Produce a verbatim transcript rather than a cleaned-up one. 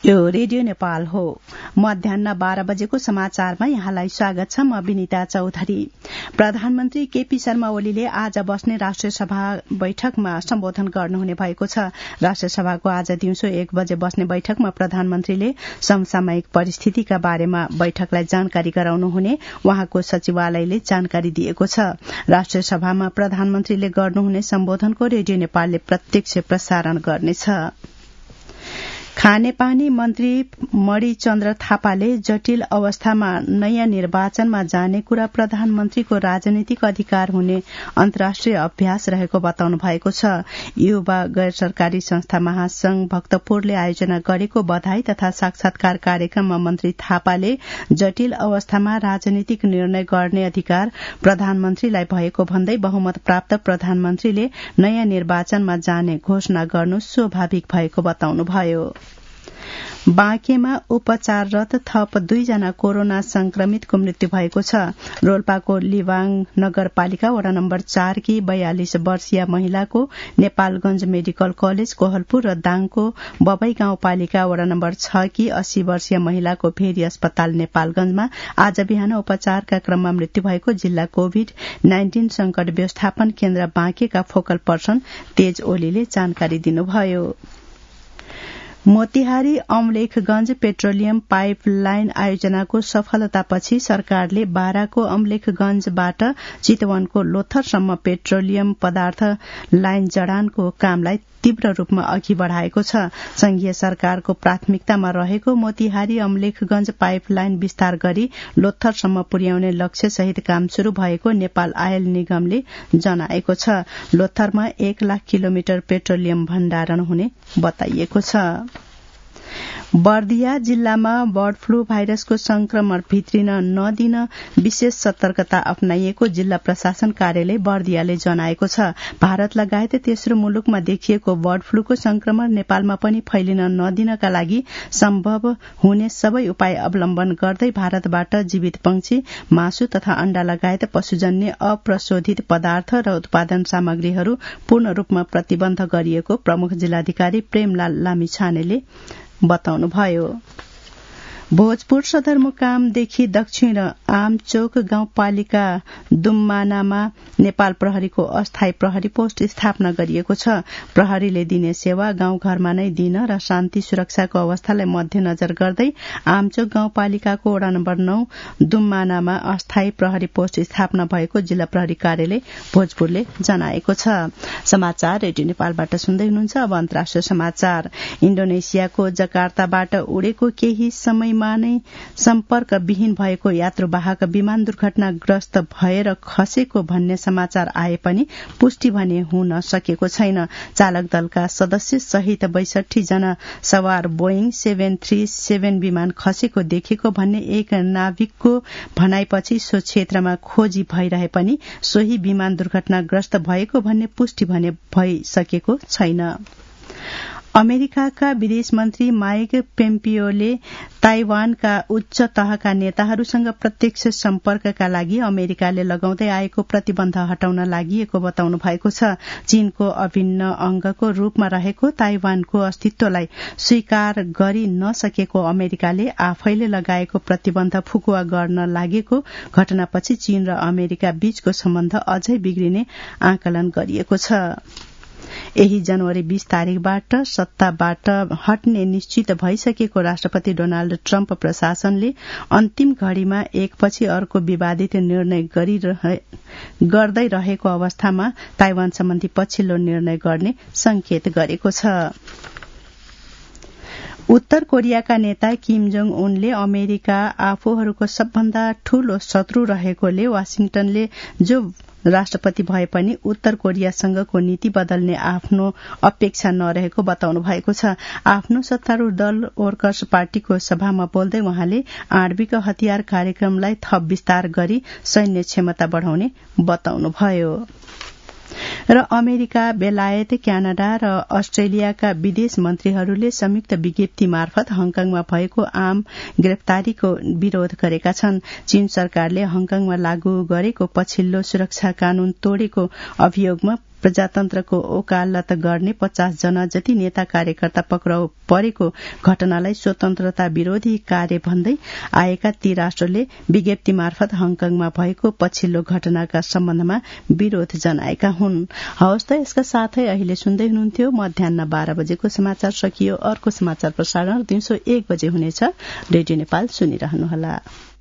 यो रेडियो नेपाल हो। मध्याह बाह्र बजेको समाचारमा यहाँलाई स्वागत छ। म विनिता चौधरी। प्रधानमन्त्री केपी शर्मा ओलीले आज बस्ने राष्ट्रिय सभा बैठकमा सम्बोधन गर्नुहुने भएको छ। राष्ट्रिय सभाको आज दिउँसो एक बजे बस्ने बैठकमा प्रधानमन्त्रीले समसामयिक परिस्थितिका बारेमा बैठकलाई जानकारी गराउनुहुने उहाँको सचिवालयले जानकारी दिएको छ। राष्ट्रिय सभामा प्रधानमन्त्रीले गर्नुहुने सम्बोधनको रेडियो नेपालले प्रत्यक्ष प्रसारण गर्नेछ। खानेपानी मन्त्री मणिचन्द्र थापाले जटिल अवस्थामा नयाँ निर्वाचनमा जाने कुरा प्रधानमन्त्रीको राजनीतिक अधिकार हुने अन्तर्राष्ट्रिय अभ्यास रहेको बताउनु भएको छ। युवा गैर सरकारी संस्था महासंघ भक्तपुरले आयोजना गरेको बधाई तथा साक्षात्कार कार्यक्रममा मन्त्री थापाले जटिल अवस्थामा राजनीतिक निर्णय गर्ने अधिकार प्रधानमन्त्रीलाई भएको भन्दै बहुमत प्राप्त प्रधानमन्त्रीले नयाँ निर्वाचनमा जाने घोषणा गर्नु स्वाभाविक भएको बताउनुभयो। बाँकेमा उपचाररत थप दुईजना कोरोना संक्रमितको मृत्यु भएको छ। रोल्पाको लिवाङ नगरपालिका वडा नम्बर चार की बयालिस वर्षीय महिलाको नेपालगंज मेडिकल कलेज कोहलपुर र दाङको बबई गाउँपालिका वडा नम्बर छ की अस्सी वर्षीय महिलाको भेरी अस्पताल नेपालगंजमा आज बिहान उपचारका क्रममा मृत्यु भएको जिल्ला कोविड नाइन्टीन संकट व्यवस्थापन केन्द्र बाँकेका फोकल पर्सन तेज ओलीले जानकारी दिनुभयो। मोतिहारी अमलेखगंज पेट्रोलियम पाइपलाइन आयोजनाको सफलतापछि सरकारले बाराको अमलेखगंजबाट चितवनको लोथरसम्म पेट्रोलियम पदार्थ लाइन जडानको कामलाई तीव्र रूपमा अघि बढ़ाएको छ। संघीय सरकारको प्राथमिकतामा रहेको मोतिहारी अमलेखगंज पाइपलाइन विस्तार गरी लोथरसम्म पुर्याउने लक्ष्य सहित काम शुरू भएको नेपाल आयल निगमले जनाएको छ। लोथरमा एक लाख किलोमिटर पेट्रोलियम भण्डारण हुने बताइएको छ। बर्दिया जिल्लामा बर्ड फ्लू भाइरसको संक्रमण भित्रिन नदिन विशेष सतर्कता अपनाइएको जिल्ला प्रशासन कार्यालय बर्दियाले जनाएको छ। भारत लगायत तेस्रो मुलुकमा देखिएको बर्ड फ्लूको संक्रमण नेपालमा पनि फैलिन नदिनका लागि सम्भव हुने सबै उपाय अवलम्बन गर्दै भारतबाट जीवित पंक्षी, मासु तथा अण्डा लगायत पशुजन्य अप्रशोधित पदार्थ र उत्पादन सामग्रीहरू पूर्ण रूपमा प्रतिबन्ध गरिएको प्रमुख जिल्लाधिकारी प्रेमलाल लामिछानेले बताउनुभयो। भोजपुर सदरमुकामदेखि दक्षिण आमचोक गाउँपालिका दुम्मानामा नेपाल प्रहरीको अस्थायी प्रहरी पोस्ट स्थापना गरिएको छ। प्रहरीले दिने सेवा गाउँघरमा नै दिन र शान्ति सुरक्षाको अवस्थालाई मध्यनजर गर्दै आमचोक गाउँपालिकाको वडा नम्बर नौ दुम्मानामा अस्थायी प्रहरी पोस्ट स्थापना भएको जिल्ला प्रहरी कार्यालय भोजपुरले जनाएको छ। समाचार रेडियो नेपालबाट सुन्दै हुनुहुन्छ। अब अन्तर्राष्ट्रिय समाचार। इण्डोनेसियाको जकार्ताबाट उडेको केही समय नै सम्पर्क विहीन भएको यात्रुवाहक विमान दुर्घटनाग्रस्त भएर खसेको भन्ने समाचार आए पनि पुष्टि भने हुन सकेको छैन। चालक दलका सदस्य सहित बैसठी जना सवार बोइङ सेभेन थ्री सेभेन विमान खसेको देखेको भन्ने एक नाविकको भनाइपछि सो क्षेत्रमा खोजी भइरहे पनि सोही विमान दुर्घटनाग्रस्त भएको भन्ने पुष्टि भने भइसकेको छैन। अमेरिकाका विदेश मन्त्री माइक पेम्पियोले ताइवानका उच्च तहका नेताहरूसँग प्रत्यक्ष सम्पर्कका लागि अमेरिकाले लगाउँदै आएको प्रतिबन्ध हटाउन लागि बताउनु भएको छ। चीनको अभिन्न अंगको रूपमा रहेको ताइवानको अस्तित्वलाई स्वीकार गरि नसकेको अमेरिकाले आफैले लगाएको प्रतिबन्ध फुकुवा गर्न लागेको घटनापछि चीन र अमेरिका बीचको सम्बन्ध अझै बिग्रिने आकलन गरिएको छ। यही जनवरी बीस तारिकबाट सत्ताबाट हट्ने निश्चित भइसकेको राष्ट्रपति डोनाल्ड ट्रम्प प्रशासनले अन्तिम घड़ीमा एकपछि अर्को विवादित निर्णय गर्दै रहेको अवस्थामा ताइवान सम्बन्धी पछिल्लो निर्णय गर्ने संकेत गरेको छ। उत्तर कोरियाका नेता किम जोङ उनले अमेरिका आफूहरूको सबभन्दा ठूलो शत्रु रहेकोले वाशिंटनले जो राष्ट्रपति भए पनि उत्तर कोरियासँगको नीति बदल्ने आफ्नो अपेक्षा नरहेको बताउनु भएको छ। आफ्नो सत्तारूढ़ दल वर्कर्स पार्टीको सभामा बोल्दै उहाँले आणविक हतियार कार्यक्रमलाई थप विस्तार गरी सैन्य क्षमता बढ़ाउने बताउनुभयो। र अमेरिका, बेलायत, क्यानाडा र अस्ट्रेलियाका विदेश मन्त्रीहरूले संयुक्त विज्ञप्ति मार्फत हङकङमा भएको आम गिरफ्तारीको विरोध गरेका छन्। चीन सरकारले हङकङमा लागू गरेको पछिल्लो सुरक्षा कानून तोडेको अभियोगमा प्रजातन्त्रको ओकालत गर्ने पचास जना जति नेता कार्यकर्ता पक्राउ परेको घटनालाई स्वतन्त्रता विरोधी कार्य भन्दै आएका ती राष्ट्रले विज्ञप्ति मार्फत हङकङमा भएको पछिल्लो घटनाका सम्बन्धमा विरोध जनाएका हुन्। हवस् त यसका साथै अहिले सुन्दै हुनुहुन्थ्यो मध्याह बाह्र बजेको समाचार सकियो। अर्को समाचार प्रसारण दिउँसो एक बजे हुनेछ। रेडियो नेपाल सुनिरहनुहोला।